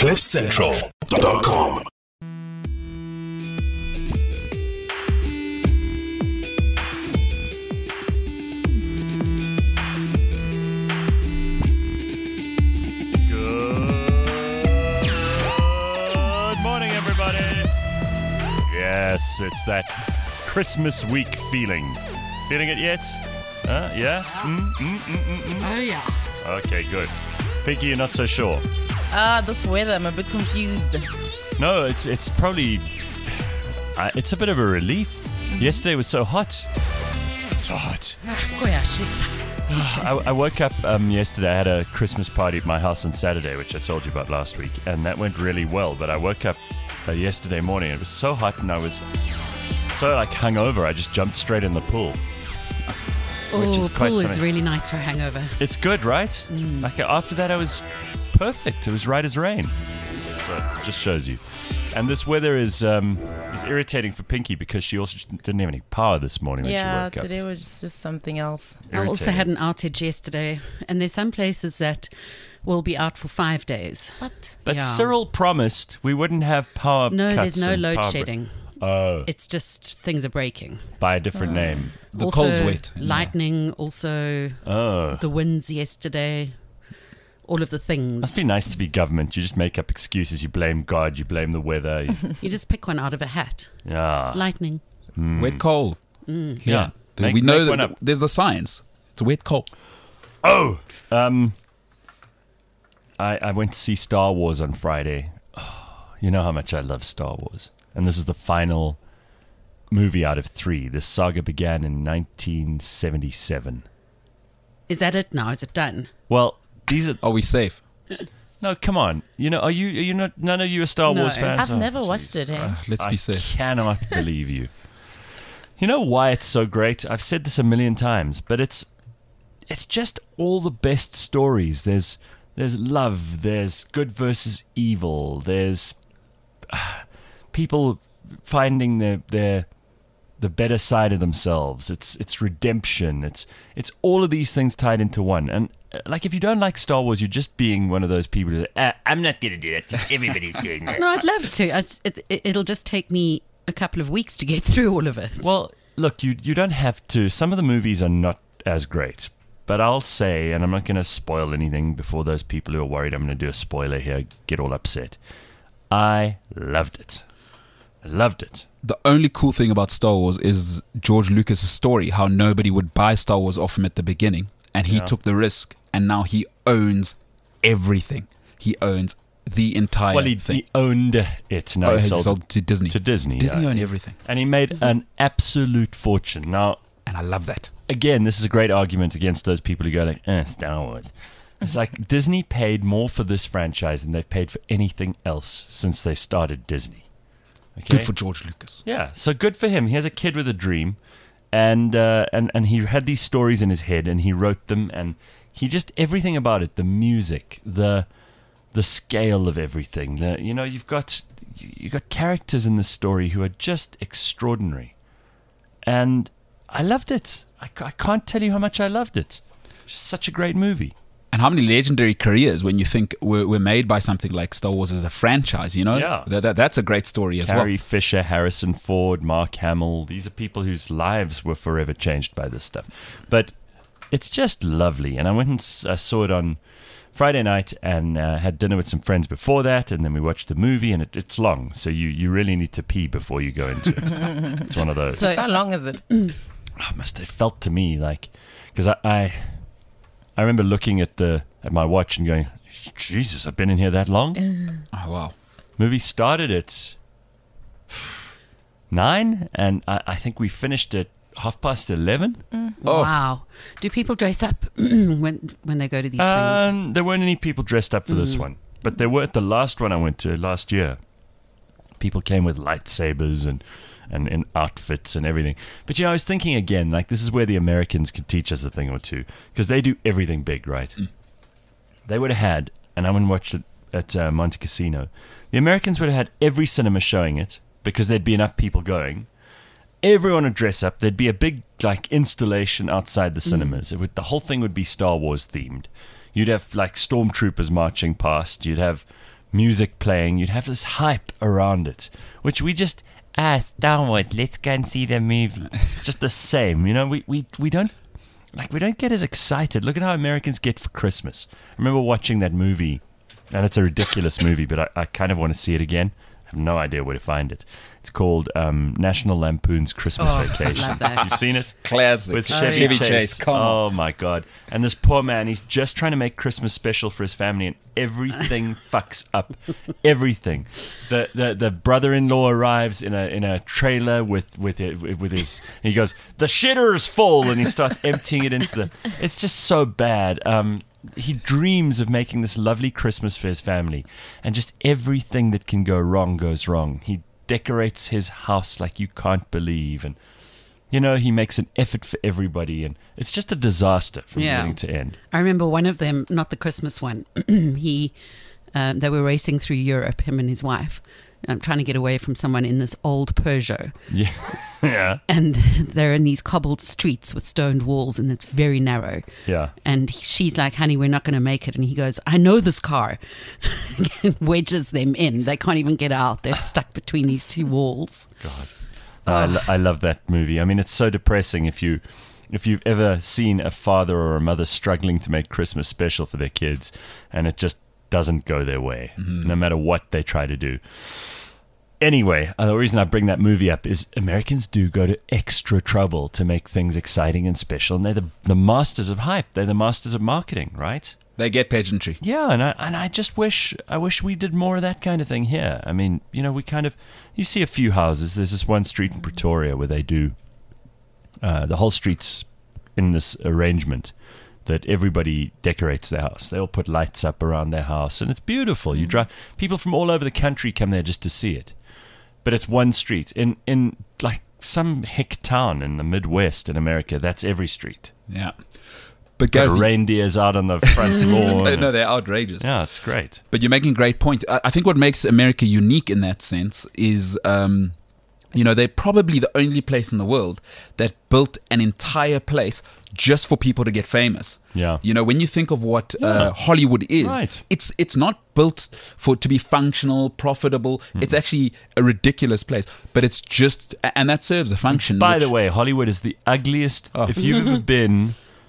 CliffCentral.com. Good morning, everybody. Yes, it's that Christmas week feeling. Feeling it yet? Yeah? Oh, yeah. Okay, good. Pinky, you're not so sure. This weather, I'm a bit confused. No, it's probably... it's a bit of a relief. Yesterday was so hot. So hot. I woke up yesterday. I had a Christmas party at my house on Saturday, which I told you about last week, and that went really well. But I woke up yesterday morning. It was so hot, and I was so hungover. I just jumped straight in the pool, which is quite pool something. is really nice for a hangover. It's good, right? After that, I was perfect. It was right as rain. So it just shows you. And this weather is irritating for Pinky because she also didn't have any power this morning when she woke up. Today was just something else. I also had an outage yesterday, and there's some places that will be out for 5 days. What? But Yeah. Cyril promised we wouldn't have power No, cuts there's no and load power shedding. Oh, It's just things are breaking. by a different name. The also, coal's wet. Lightning, also Oh. the winds yesterday, all of the things. Must be nice to be government. You just make up excuses. You blame God. You blame the weather. You just pick one out of a hat. Yeah. Lightning. Wet coal. Yeah. We know make one that up. there's the science. It's wet coal. Oh! I went to see Star Wars on Friday. Oh, you know how much I love Star Wars. And this is the final movie out of 3. This saga began in 1977. Is that it now? Is it done? Well, these are... Are we safe? No, come on. You know, are you not... None of you are Star No. Wars fans? I've Oh, never jeez. watched it, hey? Let's I be safe. cannot believe you. You know why it's so great? I've said this a million times, but it's just all the best stories. There's love. There's good versus evil. There's people finding the better side of themselves. It's redemption. It's all of these things tied into one. And if you don't like Star Wars, you're just being one of those people who say, I'm not going to do that because everybody's doing that. No, I'd love to. It'll just take me a couple of weeks to get through all of it. Well, look, you don't have to. Some of the movies are not as great. But I'll say, and I'm not going to spoil anything before those people who are worried I'm going to do a spoiler here get all upset. I loved it. I loved it. The only cool thing about Star Wars is George Lucas' story, how nobody would buy Star Wars off him at the beginning. And he took the risk. And now he owns everything. He owns the entire Well, thing. he owned it. No, Oh, he he sold sold it to Disney. to Disney. Disney yeah. owned everything. And he made an absolute fortune. Now, And I love that. again, this is a great argument against those people who go like, Star Wars. It's like Disney paid more for this franchise than they've paid for anything else since they started Disney. Okay? Good for George Lucas. Yeah, so good for him. He has a kid with a dream, and he had these stories in his head, and he wrote them, and he just everything about it, the music, the scale of everything. You've got characters in this story who are just extraordinary, and I loved it. I can't tell you how much I loved it. Just such a great movie. And how many legendary careers when you think were made by something like Star Wars as a franchise, you know? Yeah. That's a great story as Carrie well. Fisher, Harrison Ford, Mark Hamill. These are people whose lives were forever changed by this stuff. But it's just lovely. And I went and saw it on Friday night and had dinner with some friends before that. And then we watched the movie. And it's long. So you really need to pee before you go into it. It's one of those. So How long is it? Must have felt to me like... Because I remember looking at my watch and going, Jesus, I've been in here that long? Oh, wow. Movie started at 9, and I think we finished at 11:30. Oh. wow. Do people dress up when they go to these things? There weren't any people dressed up for this one, but there were at the last one I went to last year. People came with lightsabers and in outfits and everything. But I was thinking again, this is where the Americans could teach us a thing or two, because they do everything big, right? They would have had, and I went and watched it at Monte Cassino. The Americans would have had every cinema showing it because there'd be enough people going. Everyone would dress up. There'd be a big installation outside the cinemas. The whole thing would be Star Wars themed. You'd have stormtroopers marching past. You'd have music playing. You'd have this hype around it, which we just, Star Wars, let's go and see the movie. It's just the same, you know. We don't get as excited. Look at how Americans get for Christmas. I remember watching that movie, and it's a ridiculous movie, but I kind of want to see it again. I have no idea where to find it. It's called National Lampoon's Christmas Vacation. Love that. You've seen it? Classic. With Chevy Chase. Come on. Oh my God. And this poor man, he's just trying to make Christmas special for his family, and everything fucks up. Everything. The brother-in-law arrives in a trailer with his, he goes, the shitter's full, and he starts emptying it into the, it's just so bad. He dreams of making this lovely Christmas for his family, and just everything that can go wrong goes wrong. He decorates his house like you can't believe, and you know, he makes an effort for everybody, and it's just a disaster from beginning to end. I remember one of them, not the Christmas one. They were racing through Europe, him and his wife, trying to get away from someone in this old Peugeot. Yeah. Yeah. And they're in these cobbled streets with stoned walls, and it's very narrow. Yeah. And she's like, honey, we're not going to make it. And he goes, I know this car. Wedges them in. They can't even get out. They're stuck between these two walls. God. I love that movie. I mean, it's so depressing if you've ever seen a father or a mother struggling to make Christmas special for their kids, and it just doesn't go their way, no matter what they try to do. Anyway, the reason I bring that movie up is Americans do go to extra trouble to make things exciting and special, and they're the masters of hype. They're the masters of marketing, right? They get pageantry. Yeah, and I just wish we did more of that kind of thing here. I mean, you know, you see a few houses. There's this one street in Pretoria where they do the whole street's in this arrangement that everybody decorates their house. They all put lights up around their house, and it's beautiful. You drive, people from all over the country come there just to see it. But it's one street in like some hick town in the Midwest in America. That's every street. Yeah. But Got Gareth, reindeers out on the front lawn. no, they're outrageous. Yeah, it's great. But you're making a great point. I think what makes America unique in that sense is, they're probably the only place in the world that built an entire place just for people to get famous. Yeah. You know, when you think of what Hollywood is, Right. it's not built to be functional, profitable. It's actually a ridiculous place, but it's just, and that serves a function. By the way, Hollywood is the ugliest. Oh. If you've ever been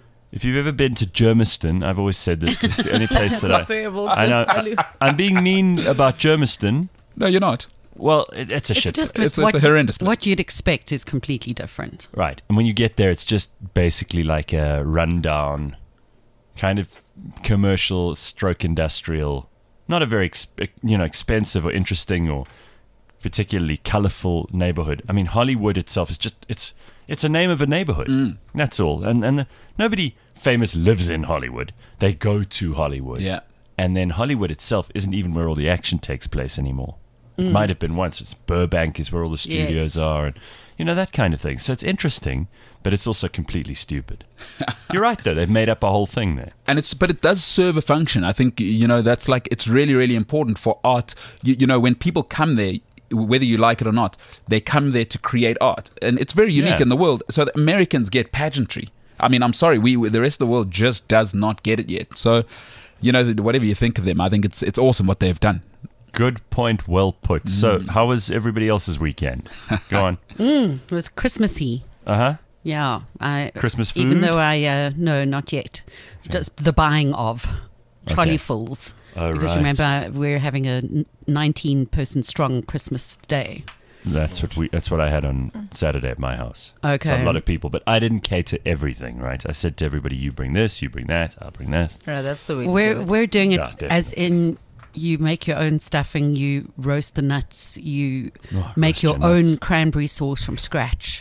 to Germiston, I've always said this because it's the only place that I know. I'm being mean about Germiston. No, you're not. Well, it's a It's shit. just It's what, a horrendous place. what you'd expect is completely different. Right. And when you get there, it's just basically like a rundown, kind of commercial stroke industrial, not a very expensive or interesting or particularly colorful neighborhood. I mean, Hollywood itself is just, it's a name of a neighborhood. That's all. And nobody famous lives in Hollywood. They go to Hollywood. Yeah. And then Hollywood itself isn't even where all the action takes place anymore. It might have been once. It's Burbank is where all the studios Yes. are, and that kind of thing. So it's interesting, but it's also completely stupid. You're right, though. They've made up a whole thing there. But it does serve a function. I think, that's like, it's really, really important for art. When people come there, whether you like it or not, they come there to create art. And it's very unique Yeah. in the world. So the Americans get pageantry. I mean, I'm sorry, the rest of the world just does not get it yet. So, whatever you think of them, I think it's awesome what they've done. Good point, well put. So how was everybody else's weekend? Go on. It was Christmassy. Uh-huh. Yeah. Christmas food? Even though no, not yet. Just the buying of trolley Okay. fulls. Oh, Because right. remember, we're having a 19-person strong Christmas day. That's what I had on Saturday at my house. Okay. So a lot of people, but I didn't cater everything, right? I said to everybody, you bring this, you bring that, I'll bring that. Yeah, that's the way to do it. We're doing it Yeah, definitely. as in you make your own stuffing, you roast the nuts, you roast make your your own nuts. cranberry sauce from scratch.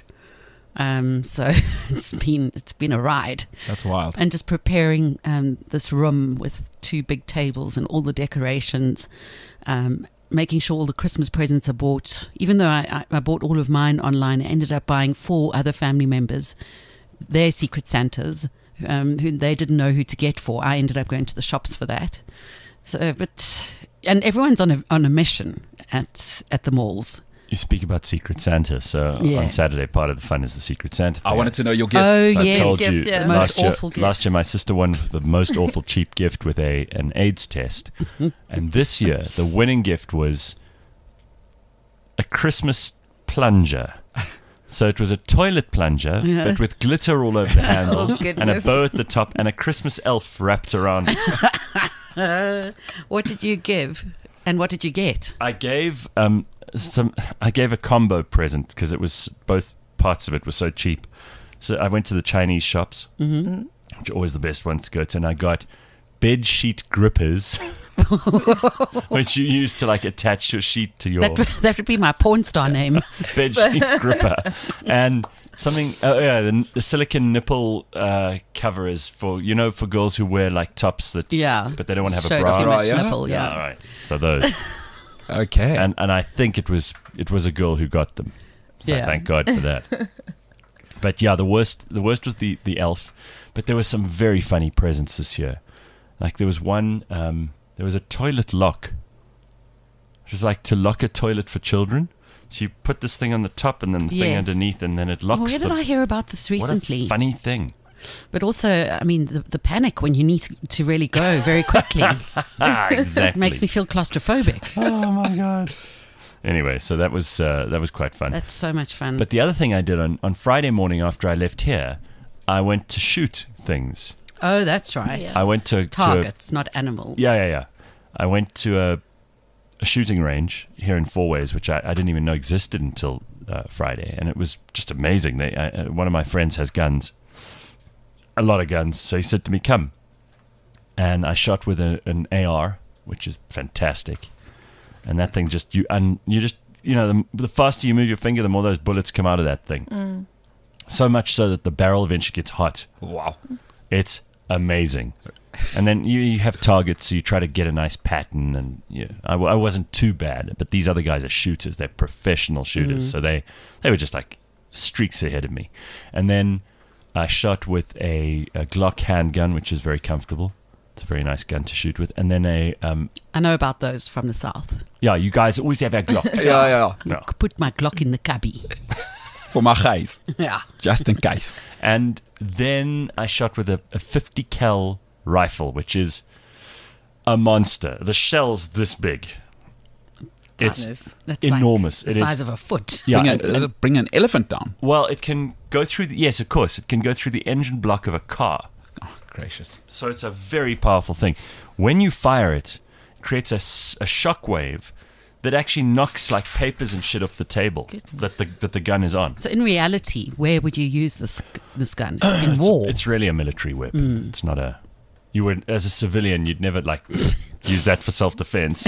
So it's been a ride. That's wild. And just preparing this room with 2 big tables and all the decorations, making sure all the Christmas presents are bought. Even though I bought all of mine online, I ended up buying 4 other family members, their Secret Santas, who they didn't know who to get for. I ended up going to the shops for that. So, and everyone's on a mission at the malls. You speak about Secret Santa. So Yeah. on Saturday, part of the fun is the Secret Santa thing. I wanted to know your gift. Oh, So I yes. told Gift, you yeah. The most last year. awful gift. Last year, my sister won the most awful cheap gift with an AIDS test, and this year the winning gift was a Christmas plunger. So it was a toilet plunger, Yeah. but with glitter all over the handle, and a goodness. bow at the top, and a Christmas elf wrapped around it. What did you give? And what did you get? I gave I gave a combo present because it was both parts of it were so cheap. So I went to the Chinese shops, which are always the best ones to go to, and I got bed sheet grippers, which you use to like attach your sheet to your That would be my porn star name. bed sheet gripper, and something. Oh yeah, the silicone nipple covers for for girls who wear like tops that. Yeah. But they don't want to have Show a bra. too much Yeah? nipple, yeah. All right. So those. Okay. and I think it was a girl who got them. So Yeah. thank God for that. But yeah, the worst was the elf. But there were some very funny presents this year. Like there was one, there was a toilet lock. It was like to lock a toilet for children. So you put this thing on the top and then the thing Yes. underneath, and then it Oh, locks where did the. I hear about this What a recently? funny thing. But also, I mean, the panic when you need to really go very quickly Exactly. makes me feel claustrophobic. Oh my God. Anyway, so that was quite fun. That's so much fun. But the other thing I did on Friday morning after I left here, I went to shoot things. oh, that's right. Yeah. I went to Targets, not animals. yeah. I went to a shooting range here in Four Ways, which I didn't even know existed until Friday, and it was just amazing. One of my friends has guns, a lot of guns, so he said to me, "Come," and I shot with an AR, which is fantastic. And that thing just the faster you move your finger, the more those bullets come out of that thing. So much so that the barrel eventually gets hot. Wow. It's amazing. And then you have targets, so you try to get a nice pattern. And I wasn't too bad, but these other guys are shooters. They're professional shooters, so they were just like streaks ahead of me. And then I shot with a Glock handgun, which is very comfortable. It's a very nice gun to shoot with. And then I know about those from the south. you guys always have a Glock. Yeah. No. Put my Glock in the cubby. For my guys. Yeah. Just in case. And then I shot with a 50 cal rifle, which is a monster. The shell's this big. It's Goodness. That's enormous. Like the size of a foot. yeah. Bring an elephant down. Well, it can go through yes, of course, it can go through the engine block of a car. Oh, gracious. So it's a very powerful thing. When you fire it, it creates a shock wave that actually knocks like papers and shit off the table that the gun is on. So in reality, where would you use this gun? In war? It's really a military weapon. It's not a. You would, as a civilian, you'd never like use that for self-defense.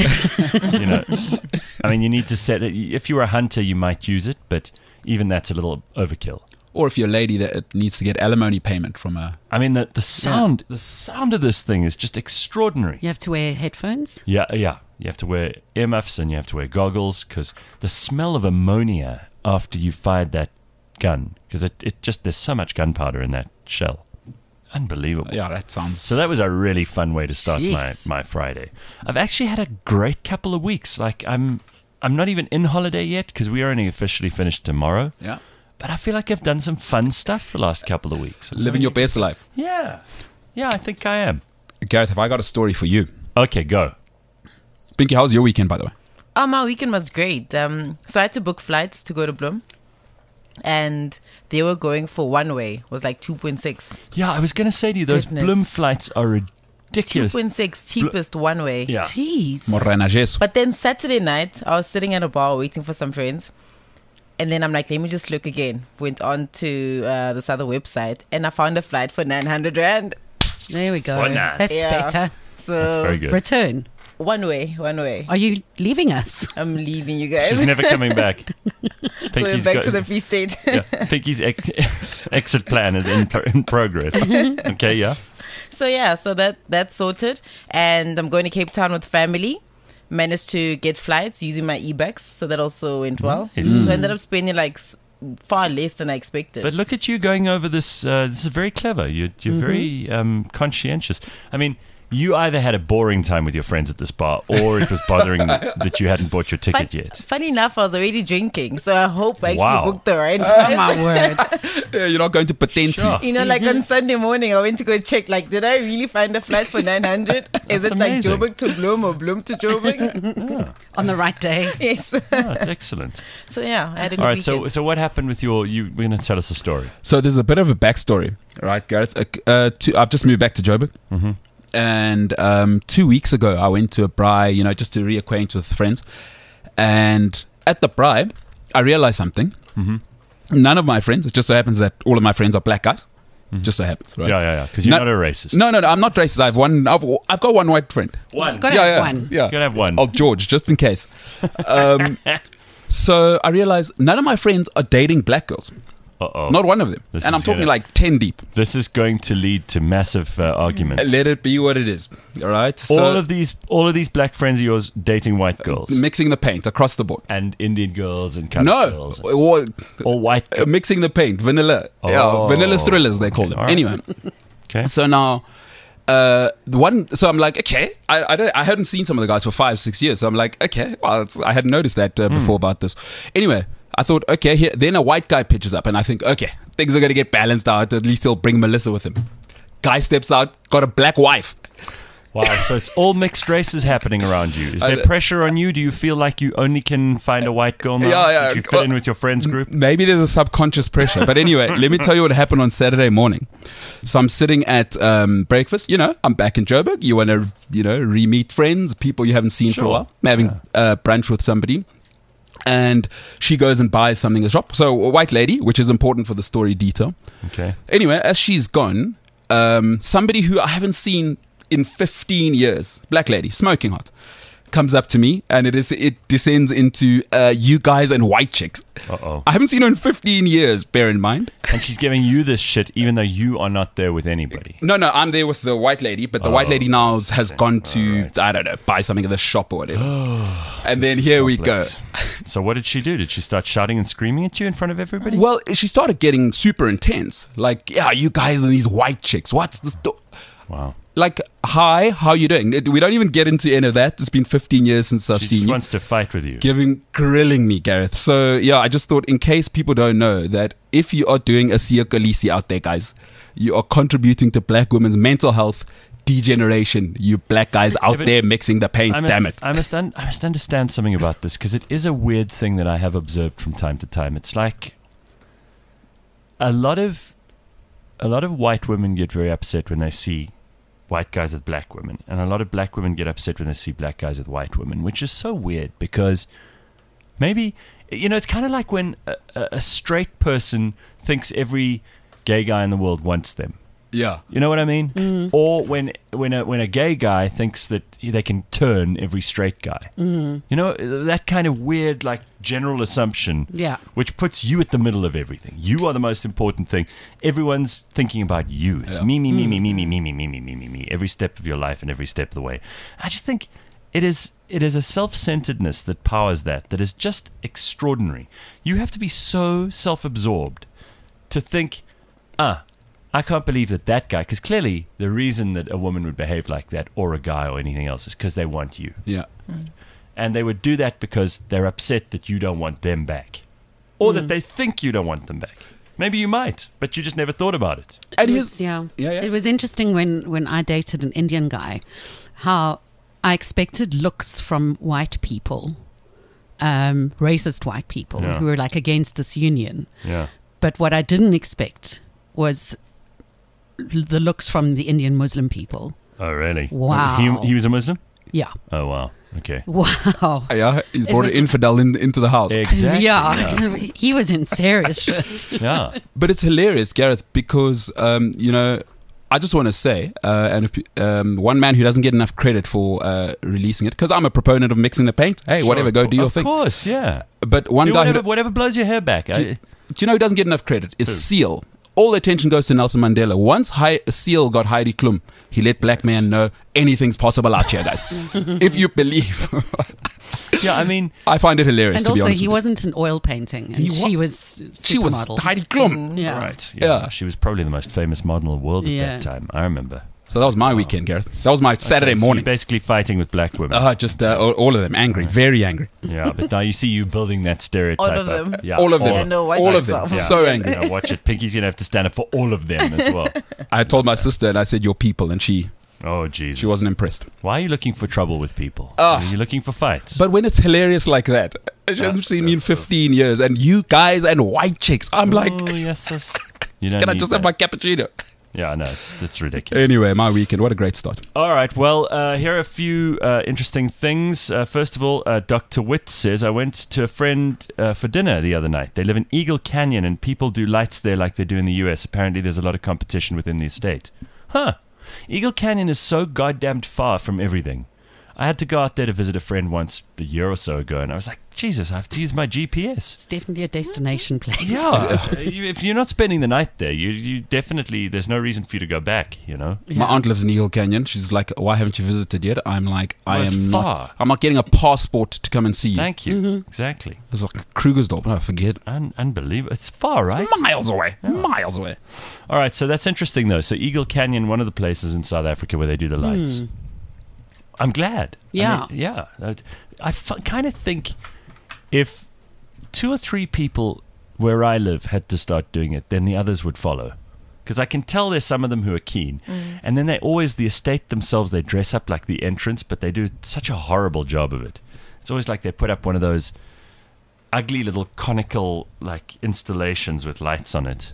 I mean, you need to set it. If you were a hunter, you might use it, but even that's a little overkill. Or if you're a lady that needs to get alimony payment from a... I mean, the sound of this thing is just extraordinary. You have to wear headphones? Yeah. You have to wear earmuffs and you have to wear goggles because the smell of ammonia after you fired that gun, because it just there's so much gunpowder in that shell. Unbelievable. Yeah, that sounds... So that was a really fun way to start Jeez. my Friday. I've actually had a great couple of weeks. Like I'm not even in holiday yet because we are only officially finished tomorrow. Yeah. But I feel like I've done some fun stuff the last couple of weeks. Living your best life. Yeah, I think I am. Gareth, have I got a story for you? Okay, go. Pinky, how's your weekend, by the way? Oh, my weekend was great. So I had to book flights to go to Bloem. And they were going for one way. It was like 2.6. Yeah, I was going to say to you, those Goodness. Bloem flights are ridiculous. 2.6 cheapest one way. Yeah. Jeez. Morena Jesu. But then Saturday night, I was sitting at a bar waiting for some friends. And then I'm like, let me just look again. Went on to this other website and I found a flight for 900 Rand. There we go. Oh, nice. That's Yeah. better. So That's very good. Return. one way. Are you leaving us? I'm leaving you guys. She's never coming back. Going Pinky's back to the Free State. yeah, Pinky's exit plan is in progress. Okay, yeah. So that's sorted. And I'm going to Cape Town with family. Managed to get flights using my e-bucks. So that also went well. Nice. So I ended up spending like far less than I expected. But look at you going over this. This is very clever. You're very conscientious. I mean, you either had a boring time with your friends at this bar, or it was bothering that you hadn't bought your ticket yet. Funny enough, I was already drinking, so I hope I actually Wow. booked the right Oh place. my word! Yeah, you're not going to Potensi. Sure. You know, like on Sunday morning, I went to go check, like, did I really find a flight for 900? Is That's it like amazing. Joburg to Bloem or Bloem to Joburg? On the right day. Yes. Oh, that's excellent. So yeah, I had a good All right, weekend. so what happened with we're going to tell us a story. So there's a bit of a backstory, right, Gareth? I've just moved back to Joburg. Mm-hmm. And 2 weeks ago, I went to a braai, just to reacquaint with friends. And at the braai, I realized something. Mm-hmm. None of my friends, it just so happens that all of my friends are black guys. Just so happens, right? Yeah, because you're not a racist. No, I'm not racist. I've got one white friend. One. Gotta have one. Yeah. Gotta have one. Oh, George, just in case. So I realized none of my friends are dating black girls. Uh-oh. Not one of them. This And I'm is talking gonna- like 10 deep. This is going to lead to massive arguments. Let it be what it is. All right? So all of these black friends of yours dating white girls mixing the paint across the board. and Indian girls and colored No. girls. Or- All white girls. mixing the paint. Vanilla. Oh. Yeah, vanilla thrillers, they call Okay, them. all right. Anyway. Okay. So now, so I'm like, okay, I hadn't seen some of the guys for 5-6 years. So I'm like, okay, well, I hadn't noticed that before about this. Anyway, I thought, okay, here, then a white guy pitches up, and I think, okay, things are going to get balanced out. At least he'll bring Melissa with him. Guy steps out, got a black wife. Wow, so it's all mixed races happening around you. Is there pressure on you? Do you feel like you only can find a white girl now? Yeah. Did you fit in with your friends group? Maybe there's a subconscious pressure. But anyway, let me tell you what happened on Saturday morning. So I'm sitting at breakfast. I'm back in Joburg. You want to, re-meet friends, people you haven't seen for a Sure. while. I'm having brunch with somebody. And she goes and buys something at the shop. So a white lady, which is important for the story detail. Okay. Anyway, as she's gone, somebody who I haven't seen in 15 years, black lady, smoking hot, comes up to me, and it descends into you guys and white chicks. Uh-oh. I haven't seen her in 15 years, bear in mind. And she's giving you this shit even though you are not there with anybody. No, I'm there with the white lady, but the white lady now has gone to, Alright. I don't know, buy something at the shop or whatever. And then here we go. Complex. So what did she do? Did she start shouting and screaming at you in front of everybody? Well, she started getting super intense. Like, yeah, you guys and these white chicks, what's the story? Wow. Like, hi, how you doing? We don't even get into any of that. It's been 15 years since I've She seen just you. wants to fight with you. Grilling me, Gareth. So, yeah, I just thought, in case people don't know, that if you are doing a Siya Kolisi out there, guys, you are contributing to black women's mental health degeneration. You black guys out but there mixing the paint, damn it. I must understand something about this because it is a weird thing that I have observed from time to time. It's like a lot of white women get very upset when they see white guys with black women, and a lot of black women get upset when they see black guys with white women, which is so weird because maybe it's kind of like when a straight person thinks every gay guy in the world wants them. Yeah. You know what I mean? Or when a gay guy thinks that they can turn every straight guy. You know, that kind of weird, like, general assumption. Yeah. Which puts you at the middle of everything. You are the most important thing. Everyone's thinking about you. It's me, every step of your life and every step of the way. I just think it is a self-centeredness that powers that is just extraordinary. You have to be so self-absorbed to think, I can't believe that guy, because clearly the reason that a woman would behave like that, or a guy or anything else, is because they want you. Yeah. And they would do that because they're upset that you don't want them back. Or that they think you don't want them back. Maybe you might, but you just never thought about it. And Yeah. Yeah. It was interesting when I dated an Indian guy, how I expected looks from white people, racist white people Yeah. who were like against this union. Yeah. But what I didn't expect was the looks from the Indian Muslim people. Oh, really? Wow. He was a Muslim? Yeah. Oh, wow. Okay. Wow. Yeah, he's It brought was- an infidel into the house. Exactly. Yeah. He was in serious shit. Yeah. But it's hilarious, Gareth, because I just want to say, and if, one man who doesn't get enough credit for releasing it, because I'm a proponent of mixing the paint. Hey, Sure, whatever, go do your Of thing. course, yeah. But one Do guy, whatever blows your hair back. do you know who doesn't get enough credit? Is Who? Seal. All the attention goes to Nelson Mandela. Once Seal got Heidi Klum, he let black men know anything's possible out here, guys. If you believe. Yeah, I mean, I find it hilarious, And to be also, honest. he with you. wasn't an oil painting, and He she was She was supermodel. Heidi Klum. Yeah. right. Yeah. She was probably the most famous model in the world at Yeah. that time. I remember. So that was my weekend, Gareth. That was my Saturday Okay, so morning. you're basically fighting with black women. Just all of them angry, very angry. Yeah, but now you see you building that stereotype. All of them. Up. Yeah, All of them. Yeah, no, watch all of them. yourself. So angry. Yeah, watch it. Pinky's gonna have to stand up for all of them as well. I told my sister and I said, "Your people," and she Oh Jesus! wasn't impressed. Why are you looking for trouble with people? Ah. Are you looking for fights? But when it's hilarious like that, she hasn't seen me in 15 years, and you guys and white chicks, I'm like, oh yes. You don't can I need just that. have my cappuccino? Yeah, no, it's ridiculous. Anyway, my weekend, what a great start. All right, well, here are a few interesting things. First of all, Dr. Witt says, I went to a friend for dinner the other night. They live in Eagle Canyon, and people do lights there like they do in the US. Apparently, there's a lot of competition within the estate. Huh. Eagle Canyon is so goddamn far from everything. I had to go out there to visit a friend once a year or so ago, and I was like, Jesus, I have to use my GPS. It's definitely a destination place. Yeah, if you're not spending the night there, you definitely, there's no reason for you to go back, you know? Yeah. My aunt lives in Eagle Canyon. She's like, "Why haven't you visited yet?" I'm like, Well, it's far. I'm not getting a passport to come and see you. Thank you. Mm-hmm. Exactly. It's like Krugersdorp. I forget. Unbelievable. It's far, right? Miles away. Miles away. All right, so that's interesting, though. So Eagle Canyon, one of the places in South Africa where they do the lights. I'm glad. Yeah. I kind of think if 2 or 3 people where I live had to start doing it, then the others would follow. Because I can tell there's some of them who are keen. And then they always, the estate themselves, they dress up like the entrance, but they do such a horrible job of it. It's always like they put up one of those ugly little conical like installations with lights on it.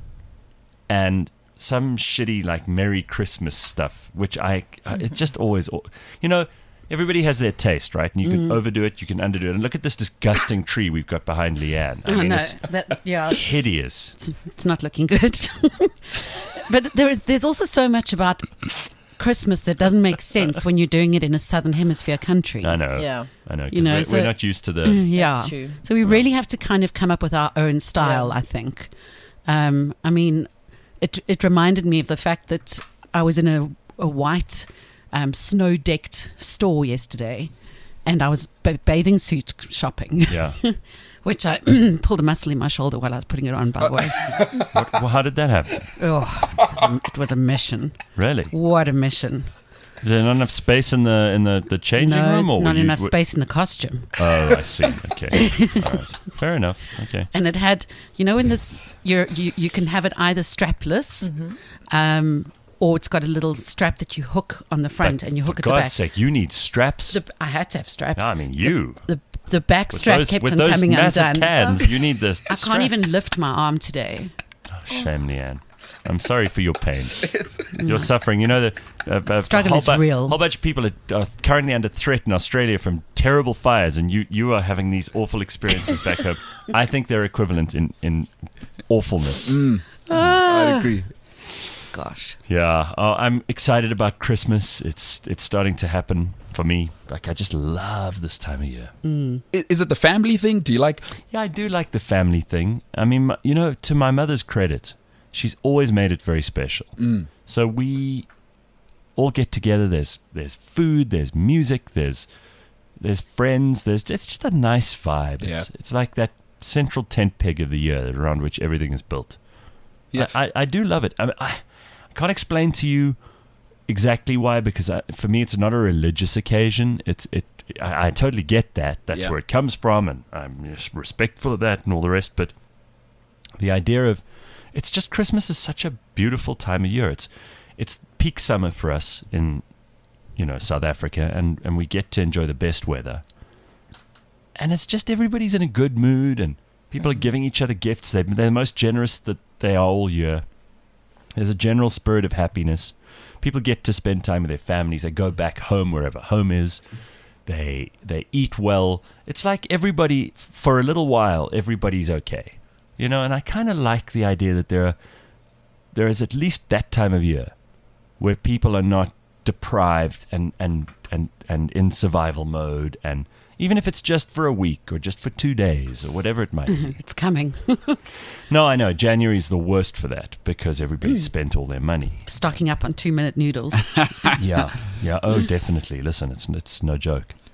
And some shitty like Merry Christmas stuff, which it's just always, you know, everybody has their taste, right? And you can overdo it, you can underdo it. And look at this disgusting tree we've got behind Leanne. I mean, no, it's yeah, hideous. it's not looking good. But there's also so much about Christmas that doesn't make sense when you're doing it in a Southern Hemisphere country. I know. Yeah. I know. 'Cause You know, we're so- not used to the. Yeah. That's true. So we really have to kind of come up with our own style, Yeah. I think. I mean, it reminded me of the fact that I was in a white snow-decked store yesterday, and I was bathing suit shopping, Yeah. which I pulled a muscle in my shoulder while I was putting it on, by the way. Well, how did that happen? Oh, it was a mission. Really? What a mission. Is there not enough space in the changing No, room? Or not were you- enough space in the costume. Oh, I see. Okay. All right. Fair enough. Okay. And it had, you know, in this, you can have it either strapless, or it's got a little strap that you hook on the front But and you hook for at the back. God's sake, you need straps. I had to have straps. I mean, you. The back strap kept on coming massive undone. cans, you need this. I can't even lift my arm today. Shame, Leanne. I'm sorry for your pain. You're suffering. You know, the Struggle is real. A whole bunch of people are currently under threat in Australia from terrible fires, and you are having these awful experiences back home. I think they're equivalent in awfulness. I'd agree. Gosh. Yeah, I'm excited about Christmas. It's starting to happen for me. Like, I just love this time of year. Is it the family thing? Do you like? Yeah, I do like the family thing. I mean, you know, to my mother's credit, she's always made it very special. So we all get together. There's food, there's music, there's friends. It's just a nice vibe. Yeah. It's like that central tent peg of the year around which everything is built. Yeah. I do love it. I mean, I can't explain to you exactly why, because for me it's not a religious occasion. I totally get that. That's Yeah. where it comes from, and I'm just respectful of that and all the rest. But the idea of it's just Christmas is such a beautiful time of year. It's peak summer for us in South Africa, and we get to enjoy the best weather. And it's just everybody's in a good mood, and people are giving each other gifts. They're the most generous that they are all year. There's a general spirit of happiness. People get to spend time with their families. They go back home wherever home is. They eat well. It's like everybody, for a little while, everybody's okay. You know, and I kind of like the idea that there is at least that time of year where people are not deprived and in survival mode, and even if it's just for a week or just for 2 days or whatever it might be. It's coming. No, I know. January's the worst for that because everybody's spent all their money. Stocking up on 2-minute noodles. Yeah. Oh, definitely. Listen, it's no joke.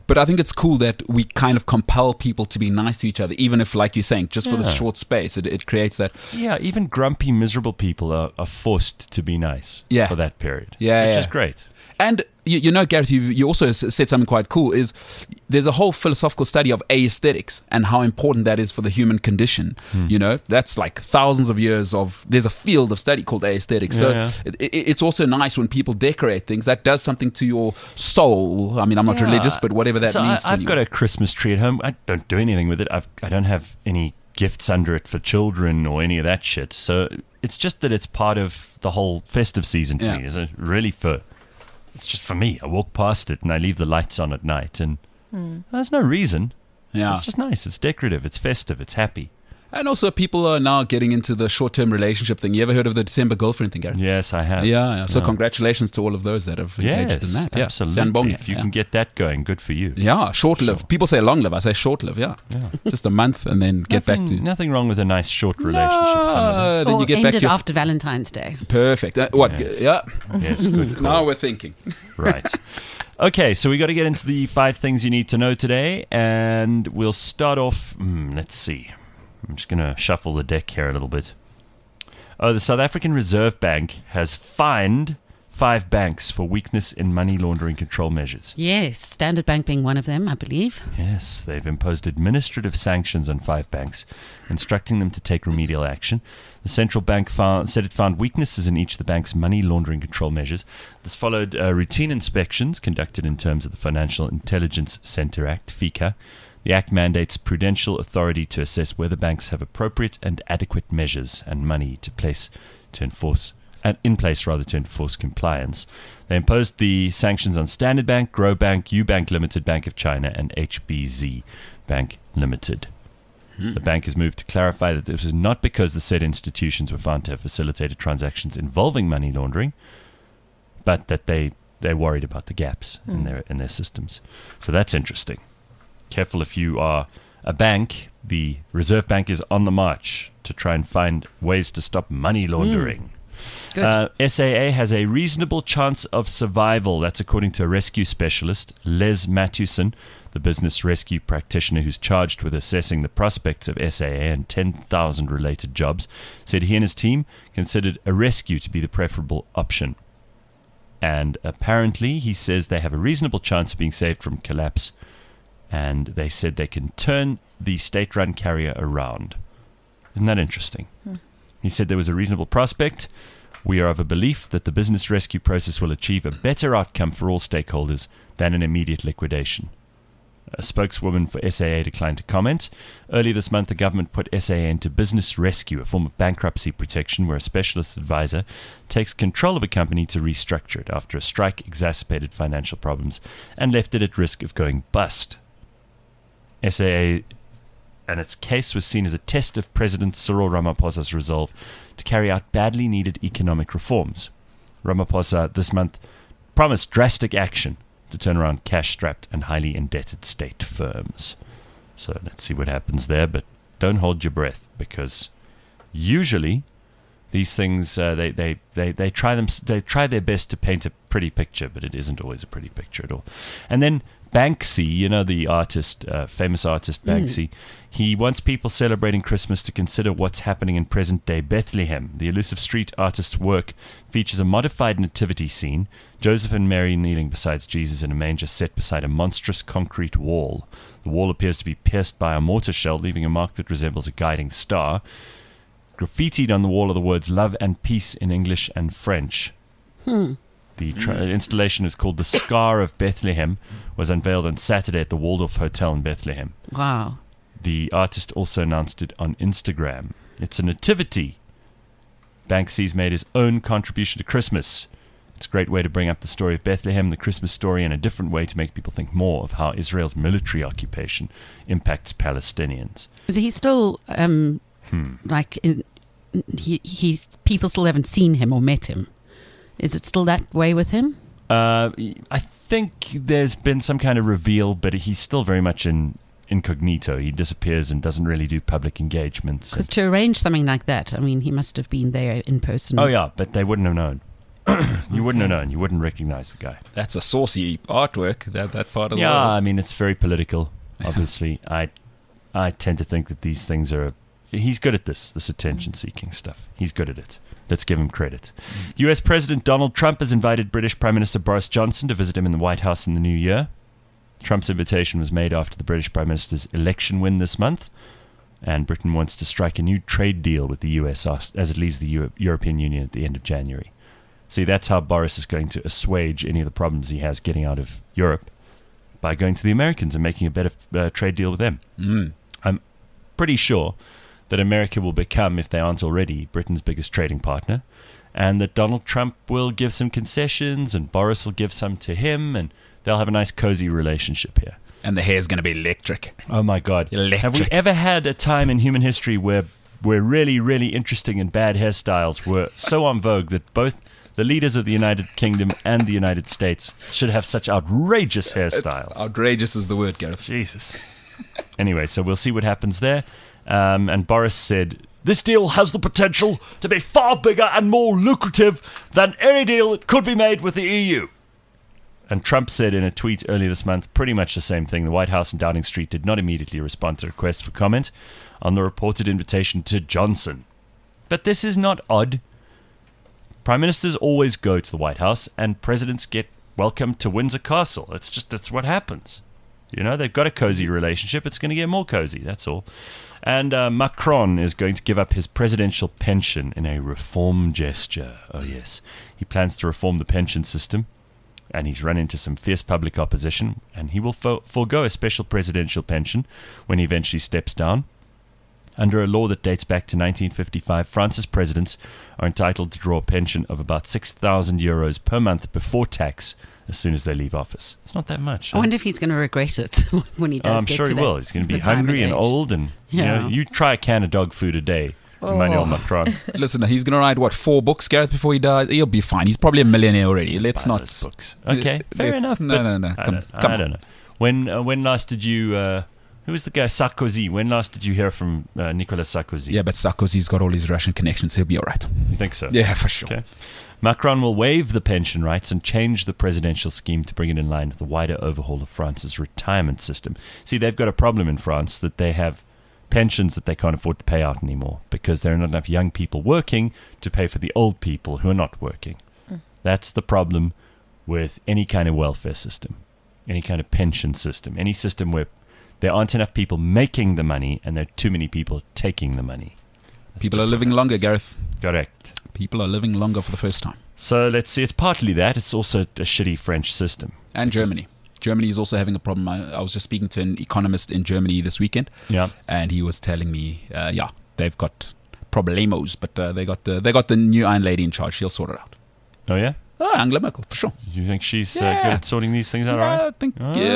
But I think it's cool that we kind of compel people to be nice to each other, even if, like you're saying, just for this short space, it creates that. Yeah, even grumpy, miserable people are forced to be nice Yeah. for that period. Yeah, which yeah. is great. And you know, Gareth, you also said something quite cool. Is there's a whole philosophical study of aesthetics and how important that is for the human condition. You know, that's like thousands of years of. There's a field of study called aesthetics. So Yeah. it's also nice when people decorate things. That does something to your soul. I mean, I'm not religious, but whatever that so means. to I've you. got a Christmas tree at home. I don't do anything with it. I don't have any gifts under it for children or any of that shit. So it's just that it's part of the whole festive season for Yeah. me. It's just for me. I walk past it and I leave the lights on at night, and there's no reason. Yeah. It's just nice. It's decorative. It's festive. It's happy. And also, people are now getting into the short-term relationship thing. You ever heard of the December girlfriend thing, Gareth? Yes, I have. Yeah. So Yeah. congratulations to all of those that have engaged Yes, in that. Yeah. absolutely. Sanbonga, If you yeah. can get that going, good for you. Yeah, short live. People say long live. I say short live. Yeah, Yeah. just a month and then get back to. Nothing wrong with a nice short relationship. Some of them. Then Or you get end back it to your after Valentine's Day. perfect. What? Yes. Yeah. Yes, good call. Now we're thinking. Right. Okay, so we got to get into the 5 things you need to know today, and we'll start off. Let's see. I'm just going to shuffle the deck here a little bit. Oh, the South African Reserve Bank has fined 5 banks for weakness in money laundering control measures. Yes, Standard Bank being one of them, I believe. Yes, they've imposed administrative sanctions on 5 banks, instructing them to take remedial action. The central bank said it found weaknesses in each of the bank's money laundering control measures. This followed routine inspections conducted in terms of the Financial Intelligence Center Act, FICA. The Act mandates prudential authority to assess whether banks have appropriate and adequate measures and money in place to enforce compliance. They imposed the sanctions on Standard Bank, Grow Bank, Ubank Limited, Bank of China, and HBZ Bank Limited. The bank has moved to clarify that this is not because the said institutions were found to have facilitated transactions involving money laundering, but that they're worried about the gaps in their systems. So that's interesting. Careful if you are a bank. The Reserve Bank is on the march to try and find ways to stop money laundering. Good. SAA has a reasonable chance of survival. That's according to a rescue specialist, Les Mathewson, the business rescue practitioner who's charged with assessing the prospects of SAA and 10,000 related jobs, said he and his team considered a rescue to be the preferable option. And apparently, he says they have a reasonable chance of being saved from collapse. And they said they can turn the state-run carrier around. Isn't that interesting? He said there was a reasonable prospect. We are of a belief that the business rescue process will achieve a better outcome for all stakeholders than an immediate liquidation. A spokeswoman for SAA declined to comment. Earlier this month, the government put SAA into business rescue, a form of bankruptcy protection where a specialist advisor takes control of a company to restructure it after a strike exacerbated financial problems and left it at risk of going bust. SAA and its case was seen as a test of President Cyril Ramaphosa's resolve to carry out badly needed economic reforms. Ramaphosa this month promised drastic action to turn around cash-strapped and highly indebted state firms. So let's see what happens there, but don't hold your breath, because usually these things they try their best to paint a pretty picture, but it isn't always a pretty picture at all. And then Banksy, you know, the artist, famous artist Banksy, he wants people celebrating Christmas to consider what's happening in present-day Bethlehem. The elusive street artist's work features a modified nativity scene, Joseph and Mary kneeling beside Jesus in a manger set beside a monstrous concrete wall. The wall appears to be pierced by a mortar shell, leaving a mark that resembles a guiding star. Graffitied on the wall are the words love and peace in English and French. The installation is called The Scar of Bethlehem, was unveiled on Saturday at the Waldorf Hotel in Bethlehem. Wow. The artist also announced it on Instagram. It's a nativity. Banksy's made his own contribution to Christmas. It's a great way to bring up the story of Bethlehem, the Christmas story, and a different way to make people think more of how Israel's military occupation impacts Palestinians. Is he still he's people still haven't seen him or met him? Is it still that way with him? I think there's been some kind of reveal, but he's still very much incognito. He disappears and doesn't really do public engagements. Because to arrange something like that, I mean, he must have been there in person. Oh, yeah, but they wouldn't have known. You wouldn't have known. You wouldn't recognize the guy. That's a saucy artwork. That part of the Yeah, world. I mean, it's very political. Obviously, I tend to think that these things are. He's good at this attention-seeking stuff. He's good at it. Let's give him credit. U.S. President Donald Trump has invited British Prime Minister Boris Johnson to visit him in the White House in the new year. Trump's invitation was made after the British Prime Minister's election win this month, and Britain wants to strike a new trade deal with the U.S. as it leaves the European Union at the end of January. See, that's how Boris is going to assuage any of the problems he has getting out of Europe, by going to the Americans and making a better trade deal with them. I'm pretty sure that America will become, if they aren't already, Britain's biggest trading partner, and that Donald Trump will give some concessions and Boris will give some to him, and they'll have a nice cozy relationship here. And the hair's going to be electric. Oh my God. Electric. Have we ever had a time in human history where really, really interesting and bad hairstyles were so en vogue that both the leaders of the United Kingdom and the United States should have such outrageous hairstyles? Outrageous is the word, Gareth. Jesus. Anyway, so we'll see what happens there. And Boris said, "This deal has the potential to be far bigger and more lucrative than any deal that could be made with the EU." And Trump said in a tweet earlier this month pretty much the same thing. The White House and Downing Street did not immediately respond to requests for comment on the reported invitation to Johnson. But this is not odd. Prime ministers always go to the White House, and presidents get welcomed to Windsor Castle. That's what happens. You know, they've got a cozy relationship. It's going to get more cozy, that's all. And Macron is going to give up his presidential pension in a reform gesture. Oh, yes. He plans to reform the pension system, and he's run into some fierce public opposition, and he will forego a special presidential pension when he eventually steps down. Under a law that dates back to 1955, France's presidents are entitled to draw a pension of about 6,000 euros per month before tax as soon as they leave office. It's not that much. I wonder if he's going to regret it when he does I'm get sure to he that will. He's going to be retirement hungry and age. old, and Yeah. you try a can of dog food a day, Emmanuel Macron. Listen, he's going to write, 4 books, Gareth, before he dies? He'll be fine. He's probably a millionaire already. Let's Buy not... those books. Okay, fair enough. No, but no. I don't know. When last did you... who was the guy? Sarkozy. When last did you hear from Nicolas Sarkozy? Yeah, but Sarkozy's got all his Russian connections. He'll be all right. You think so? Yeah, for sure. Okay. Macron will waive the pension rights and change the presidential scheme to bring it in line with the wider overhaul of France's retirement system. See, they've got a problem in France that they have pensions that they can't afford to pay out anymore because there are not enough young people working to pay for the old people who are not working. That's the problem with any kind of welfare system, any kind of pension system, any system where there aren't enough people making the money and there are too many people taking the money. That's People just are living what longer, happens. Gareth. Correct. People are living longer for the first time. So let's see. It's partly that. It's also a shitty French system. And Germany. Germany is also having a problem. I was just speaking to an economist in Germany this weekend, Yeah. and he was telling me, they've got problemos, but they got the new Iron Lady in charge. She'll sort it out. Oh, yeah? Oh, Angela Merkel, for sure. You think she's good Yeah. at sorting these things out, all I right? think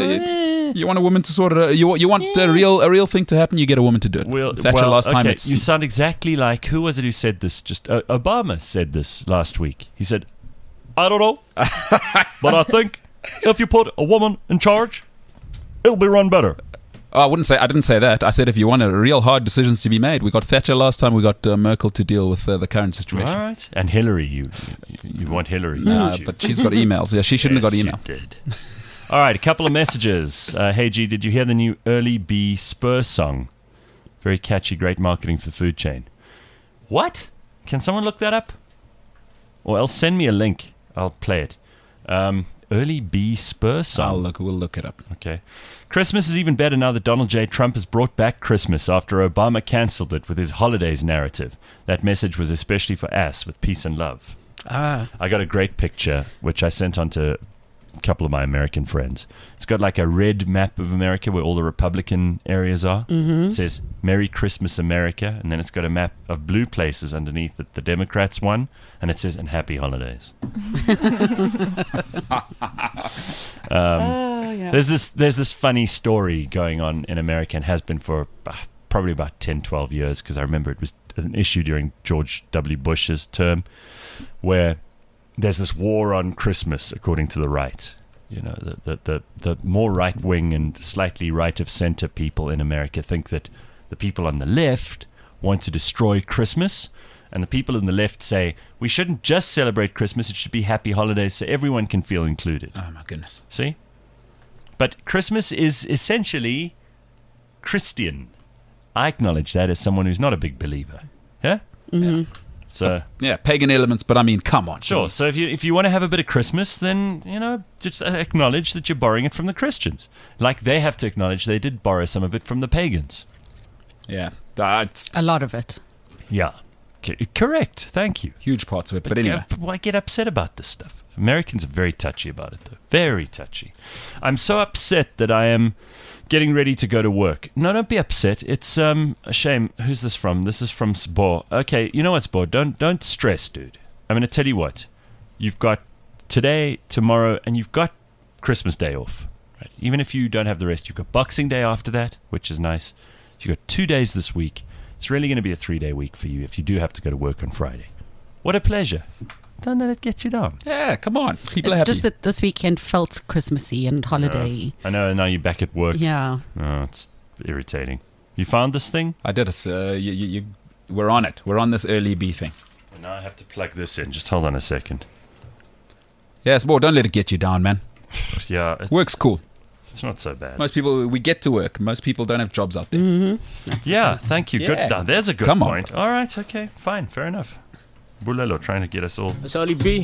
you want a woman to sort it out. You want a real thing to happen, you get a woman to do it. Thatcher last time. Okay, you sound exactly like, who was it who said this? Just Obama said this last week. He said, "I don't know, but I think if you put a woman in charge, it'll be run better." I didn't say that. I said if you want real hard decisions to be made, we got Thatcher last time. We got Merkel to deal with the current situation. All right. And Hillary, you want Hillary, don't you? But she's got emails. Yeah, she shouldn't have got Yes, email. you did. All right, a couple of messages. Hey, G, did you hear the new Early B Spur song? Very catchy, great marketing for the food chain. What? Can someone look that up? Or else send me a link. I'll play it. Early B Spur song. We'll look it up. Okay. Christmas is even better now that Donald J. Trump has brought back Christmas after Obama cancelled it with his holidays narrative. That message was especially for us with peace and love. I got a great picture, which I sent on to a couple of my American friends. It's got like a red map of America where all the Republican areas are. Mm-hmm. It says, Merry Christmas, America. And then it's got a map of blue places underneath that the Democrats won. And it says, and happy holidays. There's this funny story going on in America and has been for probably about 10, 12 years, because I remember it was an issue during George W. Bush's term, where there's this war on Christmas, according to the right. You know, the more right-wing and slightly right-of-center people in America think that the people on the left want to destroy Christmas, And the people in the left say we shouldn't just celebrate Christmas, it should be happy holidays so everyone can feel included. Oh my goodness. See? But Christmas is essentially Christian. I acknowledge that as someone who's not a big believer. Yeah? Mm-hmm. So Yeah, pagan elements, but I mean, come on. sure. So if you want to have a bit of Christmas, then just acknowledge that you're borrowing it from the Christians, like they have to acknowledge they did borrow some of it from the pagans. Yeah, that's A lot of it. Yeah, correct. Thank you. huge parts of it. But anyway, Why get upset about this stuff? Americans are very touchy about it, though. Very touchy. I'm so upset that I am getting ready to go to work. No, don't be upset. It's a shame. Who's this from? This is from Sbo. Okay, you know what, Sbo? Don't stress, dude. I'm going to tell you what. You've got today, tomorrow, and you've got Christmas Day off. Right? Even if you don't have the rest, you've got Boxing Day after that, which is nice. So you've got 2 days this week. It's really going to be a 3-day week for you if you do have to go to work on Friday. What a pleasure. Don't let it get you down. yeah, come on. People are It's happy. just that this weekend felt Christmassy and holiday. I know, now you're back at work. Yeah. Oh, it's irritating. You found this thing? I did a. We're on it. We're on this early B thing. And now I have to plug this in. Just hold on a second. Yes, well, don't let it get you down, man. Yeah, Work's cool. it's not so bad. Most people, we get to work. Most people don't have jobs out there. Mm-hmm. Yeah, thank you. Yeah. Good. Now, there's a good Come on. point. All right, okay, fine, fair enough. Bulelo trying to get us all. That's Ollie B.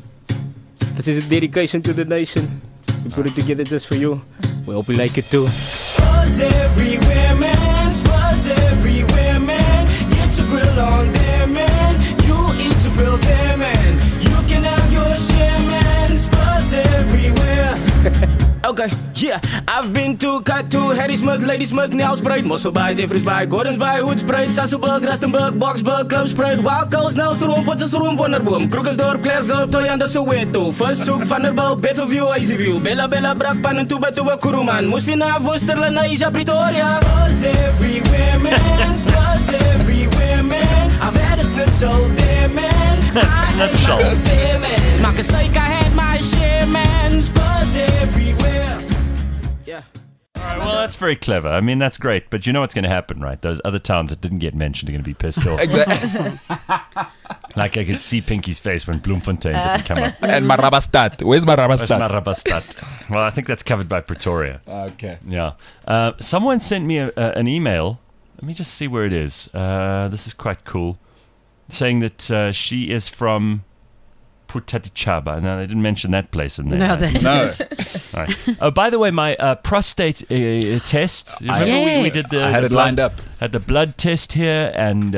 This is a dedication to the nation. We put it together just for you. We hope you like it too. Buzz everywhere, man. Buzz everywhere, man. Get your grill on there, man. You eat your grill there, man. You can have your share, man. Buzz everywhere. Okay, yeah. I've been to Katu, Harrismith, Ladysmith, Nelspruit, Mosselbaai, Jeffreysbaai, Gordonsbaai, Hoedspruit, Sasolburg, Rustenburg, Boksburg, Klipspruit, Wildcoast, Nelstroom, Potchefstroom, Wonderboom, Krugersdorp, Klerksdorp, Thohoyandou, Soweto, Versoek, Vanderbilt, Bedfordview, Hazyview, Bella Bella, Brakpan, and Tuba Kuruman, Musina, Worcester, Lenasia, Pretoria. Buzz everywhere, man. Buzz everywhere, man. I've had a schnitzel there, man. Schnitzel. There, man. Smaak 'n steak, I had my share, man. Buzz everywhere. Yeah. All right, well, that's very clever. I mean, that's great. But you know what's going to happen, right? Those other towns that didn't get mentioned are going to be pissed off. Exactly. Like I could see Pinky's face when Bloemfontein didn't come up. And Marabastad. Where's Where's Marabastad? Marabastad? Well, I think that's covered by Pretoria. Okay. Yeah. Someone sent me an email. Let me just see where it is. This is quite cool. Saying that she is from Putatichaba. Now, they didn't mention that place in there. No, they No. All right. Oh, by the way, my prostate test. Remember we did the I had the it blood- lined up. Had the blood test here, and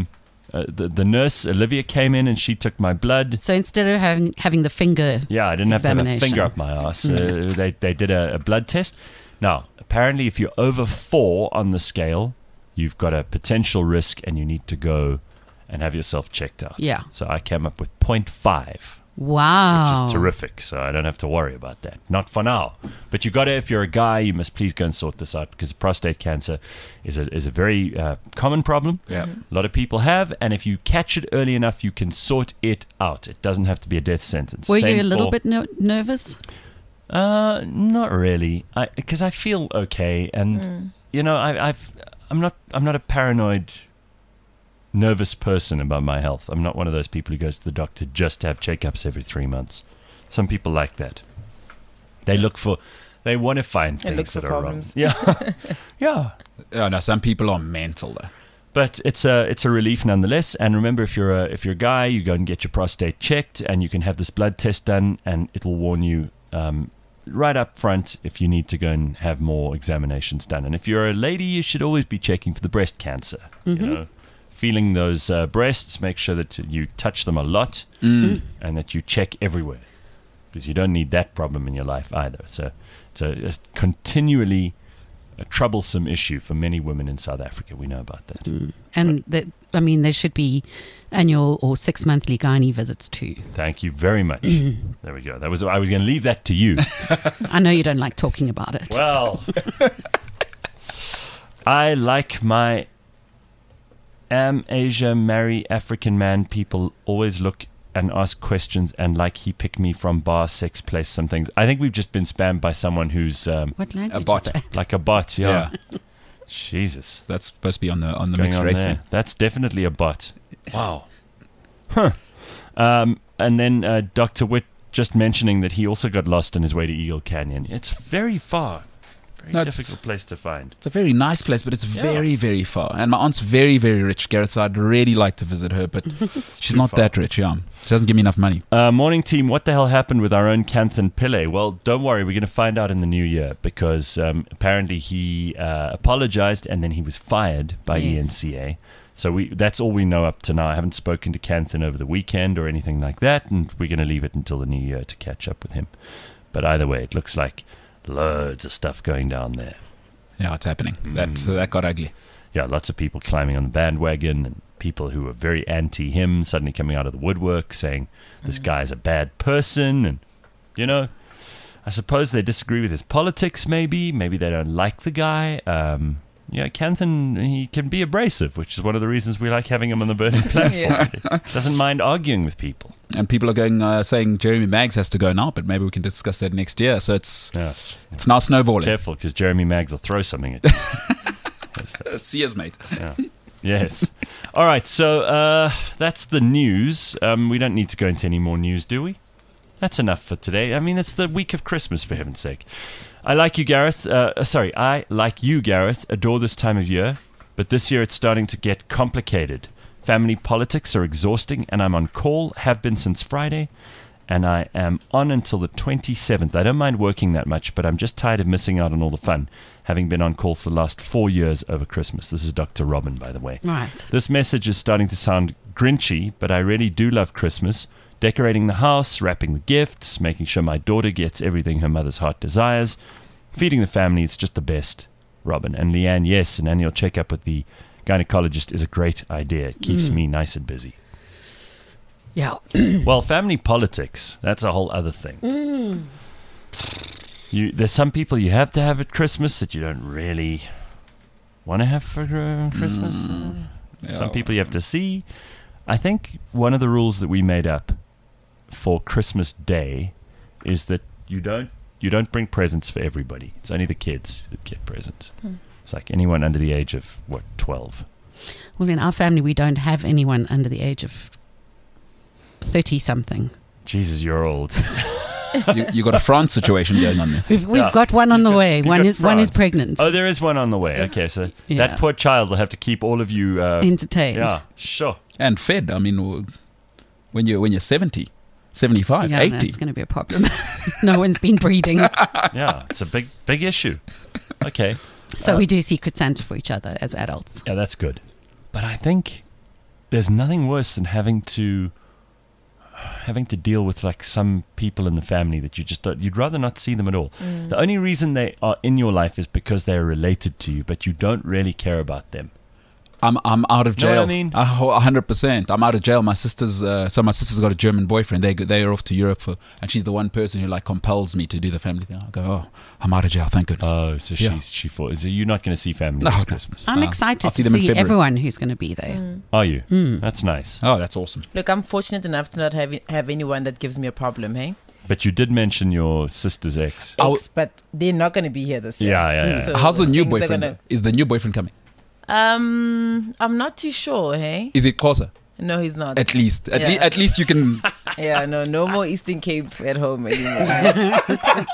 the nurse Olivia came in and she took my blood. So instead of having the finger, Yeah, I didn't have to have a Examination. finger up my ass. They did a blood test. Now, apparently, if you're over 4 on the scale, you've got a potential risk, and you need to go and have yourself checked out. Yeah. So I came up with 0.5. wow, Which is terrific, so I don't have to worry about that. Not for now. But you got to, if you're a guy, you must please go and sort this out, because prostate cancer is a very common problem. Yeah. A lot of people have, and if you catch it early enough, you can sort it out. It doesn't have to be a death sentence. Were Same you a little for- bit nervous? Not really, because I feel okay, and I'm not a paranoid, nervous person about my health. I'm not one of those people who goes to the doctor just to have checkups every 3 months. Some people like that. They want to find They look things for that problems. are wrong. Yeah, yeah. Oh, no, some people are mental, though. But it's a relief nonetheless. And remember, if you're a guy, you go and get your prostate checked, and you can have this blood test done, and it will warn you right up front if you need to go and have more examinations done. And if you're a lady, you should always be checking for the breast cancer. You know, feeling those breasts, make sure that you touch them a lot and that you check everywhere, because you don't need that problem in your life either. So it's a continually a troublesome issue for many women in South Africa. We know about that. And there should be annual or 6 monthly gynae visits too. Thank you very much. There we go. I was going to leave that to you. I know you don't like talking about it. Well, I like my Am Asia marry African man. People always look and ask questions, and like he picked me from bar, sex, place, some things. I think we've just been spammed by someone who's What language bot. is that? like a bot. Yeah. Yeah. Jesus. That's supposed to be on the Going mixed on race. there. That's definitely a bot. Wow. And then Dr. Witt just mentioning that he also got lost on his way to Eagle Canyon. It's very far. Very No, it's- difficult place to find. It's a very nice place, but it's very, very far. And my aunt's very, very rich, Gareth, so I'd really like to visit her, but she's too not far. that rich, yeah. She doesn't give me enough money. Morning team, what the hell happened with our own Kanthan Pillay? Well, don't worry, we're going to find out in the new year because apparently he apologized and then he was fired by Yes. ENCA. So that's all we know up to now. I haven't spoken to Kanthan over the weekend or anything like that, and we're going to leave it until the new year to catch up with him. But either way, it looks like loads of stuff going down there. Yeah, it's happening. That got ugly. Yeah, lots of people climbing on the bandwagon and people who are very anti-him suddenly coming out of the woodwork saying this guy's a bad person. And, you know, I suppose they disagree with his politics maybe. Maybe they don't like the guy. Yeah, Kanthan, he can be abrasive, which is one of the reasons we like having him on the Burning platform. He doesn't mind arguing with people. And people are going saying Jeremy Maggs has to go now, but maybe we can discuss that next year. So it's now snowballing. Careful, because Jeremy Maggs will throw something at you. See us, mate. Yeah. Yes. All right, so that's the news. We don't need to go into any more news, do we? That's enough for today. I mean, it's the week of Christmas, for heaven's sake. I like you, Gareth. I like you, Gareth. Adore this time of year. But this year it's starting to get complicated. Family politics are exhausting, and I'm on call, have been since Friday, and I am on until the 27th. I don't mind working that much, but I'm just tired of missing out on all the fun, having been on call for the last 4 years over Christmas. This is Dr. Robin, by the way. Right. This message is starting to sound grinchy, but I really do love Christmas. Decorating the house, wrapping the gifts, making sure my daughter gets everything her mother's heart desires. Feeding the family, it's just the best, Robin. And Leanne, yes, an annual checkup with the gynecologist is a great idea. It keeps me nice and busy. Yeah. Well, family politics, that's a whole other thing. There's some people you have to have at Christmas that you don't really want to have for Christmas. Some people you have to see. I think one of the rules that we made up for Christmas Day is that you don't bring presents for everybody. It's only the kids that get presents. It's like anyone under the age of 12. Well, in our family, we don't have anyone under the age of 30-something. Jesus, you're old. You got a France situation going on there. We've got one on the way. You've One got is France. pregnant. Oh, there is one on the way. Okay, so Yeah. that poor child will have to keep all of you Entertained. Yeah, sure. And fed. I mean, when you're 70, 75, Yeah, 80. that's going to be a problem. No one's been breeding. Yeah, it's a big issue. Okay. So we do Secret Santa for each other as adults. Yeah, that's good. But I think there's nothing worse than having to deal with like some people in the family that you'd rather not see them at all. The only reason they are in your life is because they're related to you, but you don't really care about them. I'm out of Know what jail. I mean? 100%. I'm out of jail. My sister's my sister's got a German boyfriend. They are off to Europe and she's the one person who like compels me to do the family thing. I go, oh, I'm out of jail. Thank goodness. Oh, so Yeah. so you're not going to see family No, this no. Christmas. I'm I'll excited see to them in see February. everyone who's going to be there. Are you? That's nice. Oh, that's awesome. Look, I'm fortunate enough to not have anyone that gives me a problem, hey? But you did mention your sister's ex. But they're not going to be here this year. Yeah. So How's the new things are boyfriend? gonna- Is the new boyfriend coming? I'm not too sure, hey? Is it closer? No, he's not. At least you can. Yeah, no more Eastern Cape at home anymore.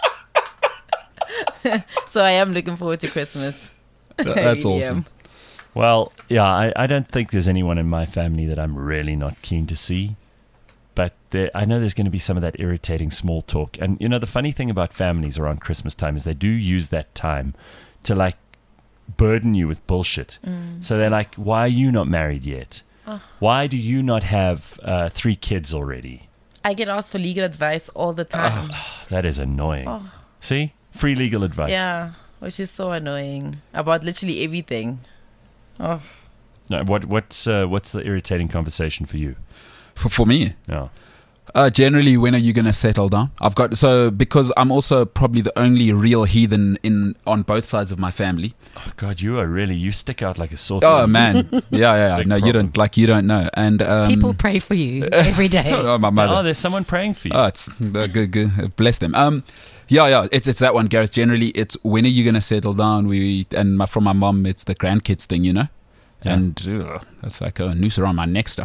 So I am looking forward to Christmas. That's I really awesome. am. Well, yeah, I don't think there's anyone in my family that I'm really not keen to see. But I know there's going to be some of that irritating small talk. And, you know, the funny thing about families around Christmas time is they do use that time to, like, burden you with bullshit. So they're like, why are you not married yet? Why do you not have 3 kids already? I get asked for legal advice all the time. That is annoying. See? Free legal advice. Yeah, which is so annoying about literally everything. Oh, No, what's the irritating conversation for you? For me, No. generally, when are you going to settle down? Because I'm also probably the only real heathen on both sides of my family. Oh, God, you stick out like a sore Oh thumb. man, yeah. Big No, problem. you don't know. And People pray for you every day. oh, my mother. Oh, there's someone praying for you. Oh, it's good. Bless them. Yeah. It's that one, Gareth. Generally, it's when are you going to settle down? From my mom, it's the grandkids thing, you know. Yeah. And that's like a noose around my neck stuff.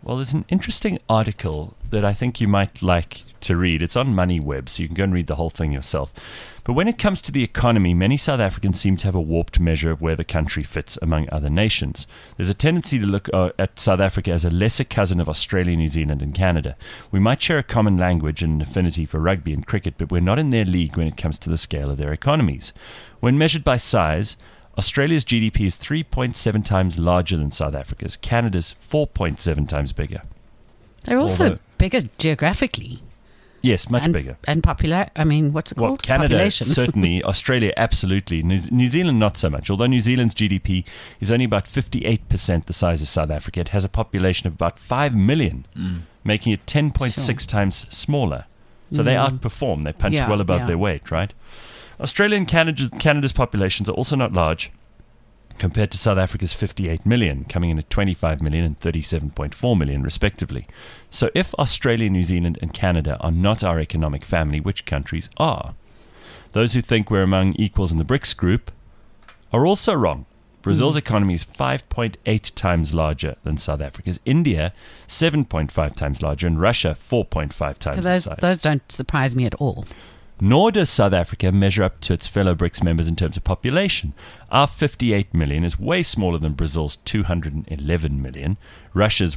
Well, there's an interesting article that I think you might like to read. It's on MoneyWeb, so you can go and read the whole thing yourself. But when it comes to the economy, many South Africans seem to have a warped measure of where the country fits among other nations. There's a tendency to look at South Africa as a lesser cousin of Australia, New Zealand, and Canada. We might share a common language and an affinity for rugby and cricket, but we're not in their league when it comes to the scale of their economies. When measured by size, Australia's GDP is 3.7 times larger than South Africa's. Canada's 4.7 times bigger. They're also Although- bigger geographically. Yes, much and, bigger. And popular. I mean, what's it Well, called? Canada, Population. certainly. Australia, absolutely. New Zealand, not so much. Although New Zealand's GDP is only about 58% the size of South Africa, it has a population of about 5 million, making it 10.6 times smaller. So they outperform. They punch Yeah, well above yeah. their weight, right? Australia and Canada's populations are also not large compared to South Africa's 58 million, coming in at 25 million and 37.4 million, respectively. So if Australia, New Zealand, and Canada are not our economic family, which countries are? Those who think we're among equals in the BRICS group are also wrong. Brazil's economy is 5.8 times larger than South Africa's. India, 7.5 times larger, and Russia, 4.5 times the size. Those don't surprise me at all. Nor does South Africa measure up to its fellow BRICS members in terms of population. Our 58 million is way smaller than Brazil's 211 million, Russia's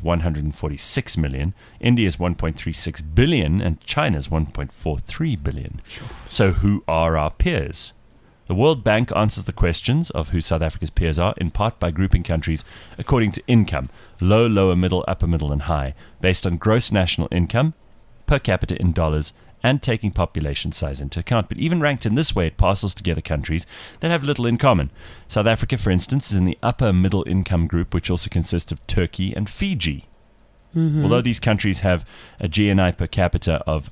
146 million, India's 1.36 billion, and China's 1.43 billion. So who are our peers? The World Bank answers the questions of who South Africa's peers are in part by grouping countries according to income, low, lower, middle, upper middle, and high, based on gross national income, per capita in dollars, and taking population size into account. But even ranked in this way, it parcels together countries that have little in common. South Africa, for instance, is in the upper middle income group, which also consists of Turkey and Fiji. Although these countries have a GNI per capita of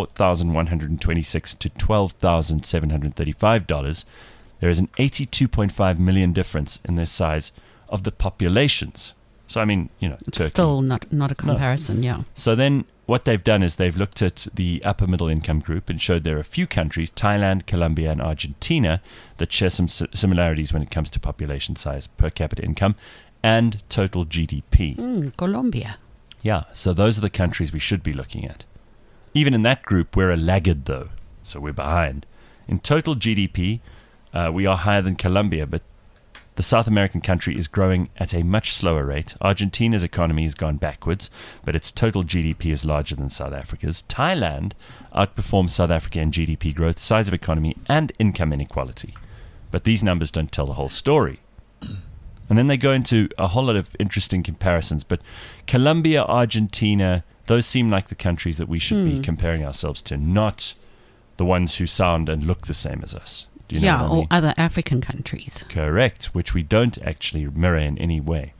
$4,126 to $12,735, there is an 82.5 million difference in their size of the populations. So, I mean, It's Turkey. still not a comparison, yeah. So then what they've done is they've looked at the upper middle income group and showed there are a few countries, Thailand, Colombia, and Argentina, that share some similarities when it comes to population size, per capita income, and total GDP. Colombia. Yeah, so those are the countries we should be looking at. Even in that group, we're a laggard, though, so we're behind. In total GDP, we are higher than Colombia, but the South American country is growing at a much slower rate. Argentina's economy has gone backwards, but its total GDP is larger than South Africa's. Thailand outperforms South Africa in GDP growth, size of economy, and income inequality. But these numbers don't tell the whole story. And then they go into a whole lot of interesting comparisons. But Colombia, Argentina, those seem like the countries that we should be comparing ourselves to, not the ones who sound and look the same as us. Do you know what I or mean? other African countries. Correct, which we don't actually mirror in any way.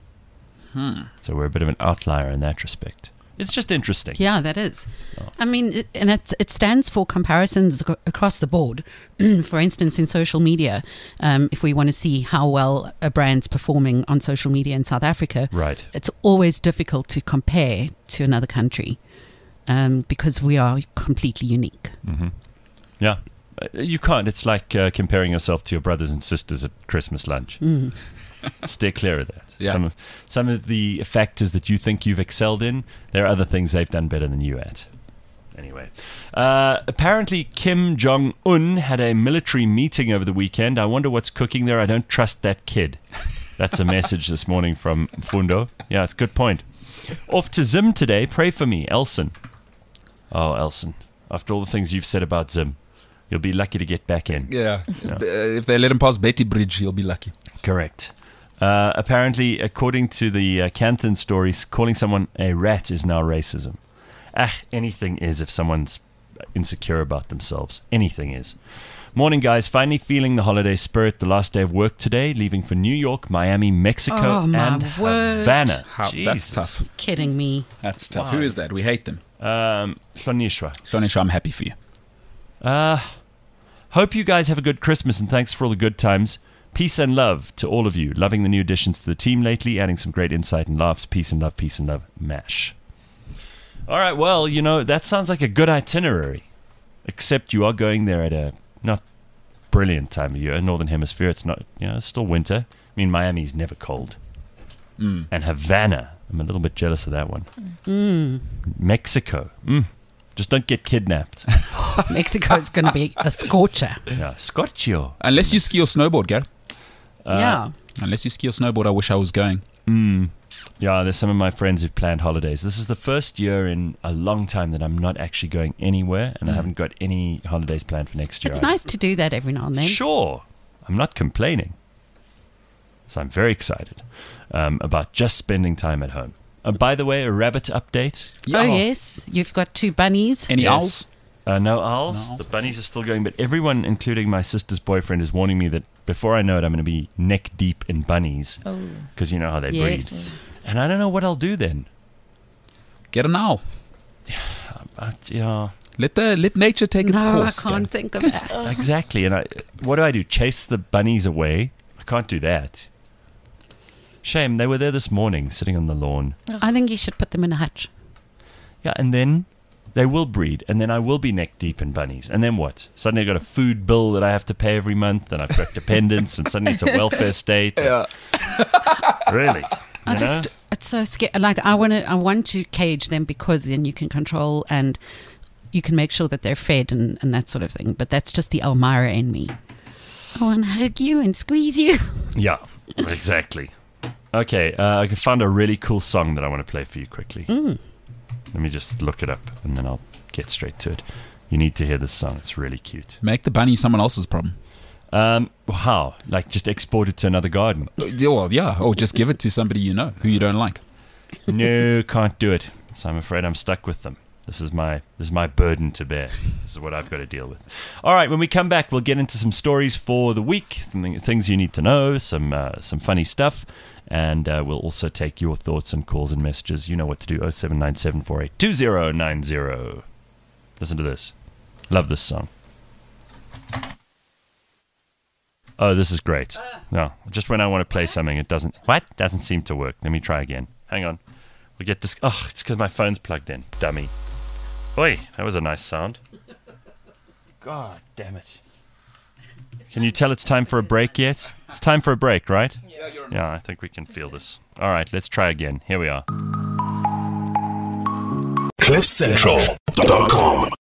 So we're a bit of an outlier in that respect. It's just interesting. Yeah, that is. I mean, it stands for comparisons across the board. For instance, in social media, if we want to see how well a brand's performing on social media in South Africa, Right. it's always difficult to compare to another country because we are completely unique. Yeah. You can't. It's like comparing yourself to your brothers and sisters at Christmas lunch. Steer clear of that. Yeah. Some of the factors that you think you've excelled in, there are other things they've done better than you at. Anyway, apparently Kim Jong-un had a military meeting over the weekend. I wonder what's cooking there. I don't trust that kid. That's a message this morning from Fundo. Yeah, it's a good point. Off to Zim today. Pray for me, Elson. Oh, Elson. After all the things you've said about Zim, you'll be lucky to get back in. Yeah. If they let him pass Betty Bridge, he'll be lucky. Correct. Apparently, according to the Canthan stories, calling someone a rat is now racism. Anything is if someone's insecure about themselves. Anything is. Morning, guys. Finally feeling the holiday spirit. The last day of work today, leaving for New York, Miami, Mexico, Oh, my and word. Havana. That's Jesus. tough. Kidding me. That's tough. Wow. Who is that? We hate them. Shonishwa. Sonisha, I'm happy for you. Hope you guys have a good Christmas and thanks for all the good times. Peace and love to all of you. Loving the new additions to the team lately, adding some great insight and laughs. Peace and love, MASH. All right, well, that sounds like a good itinerary. Except you are going there at a not brilliant time of year. Northern Hemisphere, it's not, it's still winter. I mean, Miami's never cold. And Havana, I'm a little bit jealous of that one. Mexico. Just don't get kidnapped. Mexico's going to be a scorcher. Yeah, Scorchio. Unless you ski or snowboard, Gareth. Yeah. Unless you ski or snowboard, I wish I was going. Yeah, there's some of my friends who've planned holidays. This is the first year in a long time that I'm not actually going anywhere, and I haven't got any holidays planned for next year. It's nice to do that every now and then. Sure. I'm not complaining. So I'm very excited about just spending time at home. By the way, a rabbit update. Oh, yes. You've got 2 bunnies. Any Yes. owls? No owls. The bunnies are still going, but everyone, including my sister's boyfriend, is warning me that before I know it, I'm going to be neck deep in bunnies. Oh. Because you know how they Yes. breed. And I don't know what I'll do then. Get an owl. Yeah, Let nature take its No, course. I can't think of that. exactly. And what do? Chase the bunnies away? I can't do that. Shame. They were there this morning, sitting on the lawn. I think you should put them in a hutch. Yeah, and then they will breed, and then I will be neck deep in bunnies. And then what? Suddenly I've got a food bill that I have to pay every month, and I've got dependents, and suddenly it's a welfare state. Yeah. Really? It's so scary. Like I want to cage them because then you can control and you can make sure that they're fed and that sort of thing. But that's just the Elmira in me. I want to hug you and squeeze you. Yeah, exactly. Okay, I found a really cool song that I want to play for you quickly. Let me just look it up, and then I'll get straight to it. You need to hear this song. It's really cute. Make the bunny someone else's problem. How? Like just export it to another garden? Well, yeah. Or just give it to somebody you know who you don't like. No, can't do it. So I'm afraid I'm stuck with them. This is my burden to bear. This is what I've got to deal with. All right, when we come back, we'll get into some stories for the week, things you need to know, some funny stuff, and we'll also take your thoughts and calls and messages. You know what to do, 0797482090. Listen to this. Love this song. Oh, this is great. No, just when I want to play something, it doesn't seem to work. Let me try again. Hang on. We'll get this. Oh, it's because my phone's plugged in. Dummy. Oi, that was a nice sound. God damn it. Can you tell it's time for a break yet? It's time for a break, right? Yeah, I think we can feel this. All right, let's try again. Here we are. CliffCentral.com